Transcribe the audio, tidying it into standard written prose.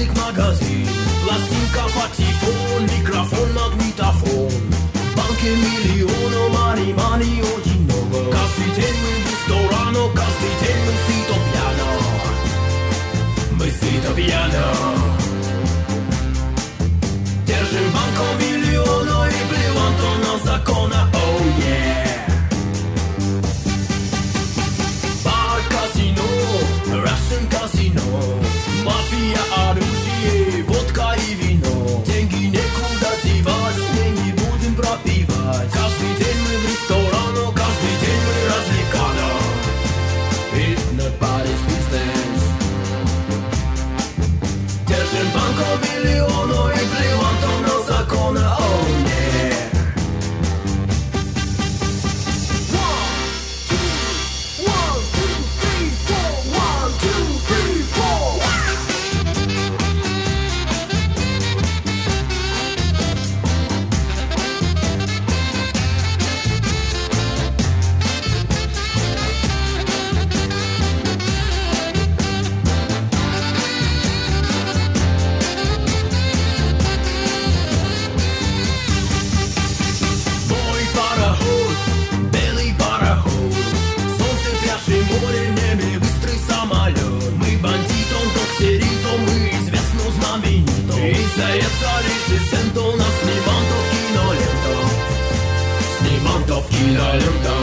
Музык магазин, пластинка, патефон, микрофон, магнитофон. В банке миллионов, мани, очень много. Каждый день мы в ресторане, каждый день мы сито пьяно. Мы сито пьяно. Держим банку миллиона и плеван то на закона, oh yeah. Бар, казино, Russian казино. Мафия, оружие, водка и вино. Деньги некуда девать, деньги будем пропивать. Каждый день мы в ресторане, каждый день мы развлекано. Everybody's business. Держим банку миллиона и плеван то на закона, oh yeah. One, two, three, four. One, two, three, four. Мой пароход, белый пароход, солнце, пляши, море, в небе, быстрый самолет. Мы бандитом, доксеритом, мы известно знаменитом. И за это режиссер нас снимал то в киноленту. Снимал то в киноленту.